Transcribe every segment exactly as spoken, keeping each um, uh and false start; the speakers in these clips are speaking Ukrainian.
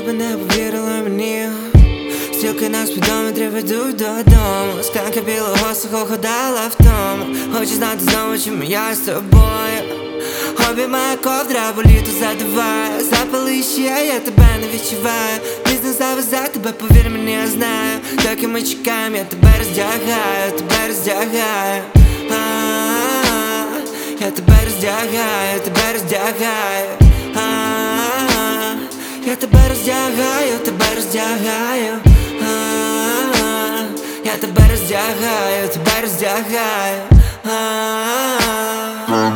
би не повірила мені. Стрілки на спідометрі ведуть додому. Склянка білого сухого ходила втому. Хочу знати знову, чим я з тобою. Обіймає ковдра, бо літо задуває. Запали ще, я тебе не відчуваю. Пізно завезе тебе, повір мені, я знаю. Доки ми чекаємо, я тебе роздягаю, тебе роздягаю. А-а-а, я тебе роздягаю, тебе роздягаю. А-а-а, я тебе роздягаю, тебе роздягаю. А-а-а, я тебе роздягаю, тебе роздягаю. А-а-а,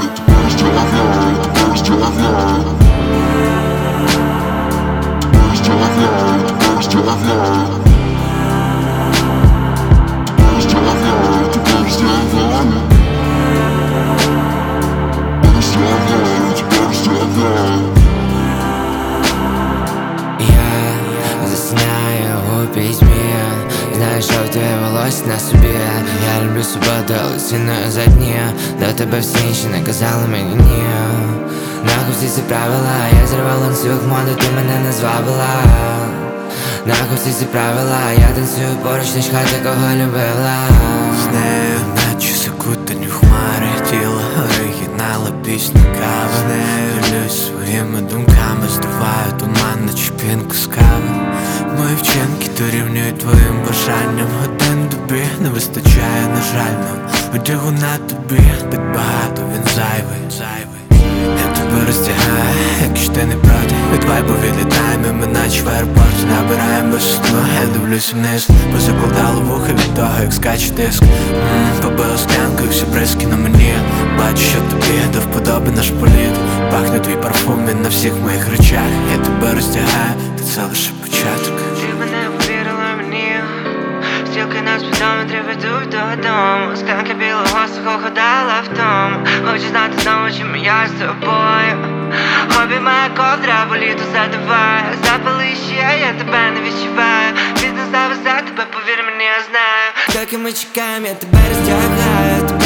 я засинаю у пітьмі. Знаєш, жовте волосся на собі. Я люблю себе до ціною за дні. До тебе всі інші не казали мені ні. Нахуй всі ці правила, я зривав ланцюг моди, ти мене не звабила. Нахуй всі ці правила, я танцюю поруч, не чхати, кого любила. З нею наче закутані в хмари, тіло оригінала, пісня кава. З нею люсь своїми думками, здуваю туман, наче пінку з кави. Мої вчинки дорівнюють твоїм бажанням. Годин тобі не вистачає, на жаль, нам одягу на тобі так багато, він зайвий, зайвий. Я тебе роздягаю, якщо ти не проти. Від вайбу відлітаємо, ми наче в аеропорт. Набираємо висоту, я дивлюсь вниз. Позакладало вуха від того, як скаче диск. Ммм, побила склянкою, всі бризки на мені. Бачу, що тобі до вподоби наш політ. Пахне твій парфум, він на всіх моїх речах. Я тебе роздягаю, та це лише початок. ти би не повірила мені. Стрілки на спідометрі ведуть додому. Склянка білого сухого ходила втому. Хочу знати знову, чим я з тобою. Обіймає ковдра, бо літо задуває. Запали ще, я тебе не відчуваю. Пізно завезе тебе, повір мені, я знаю. Доки ми чекаємо, я тебе роздягаю.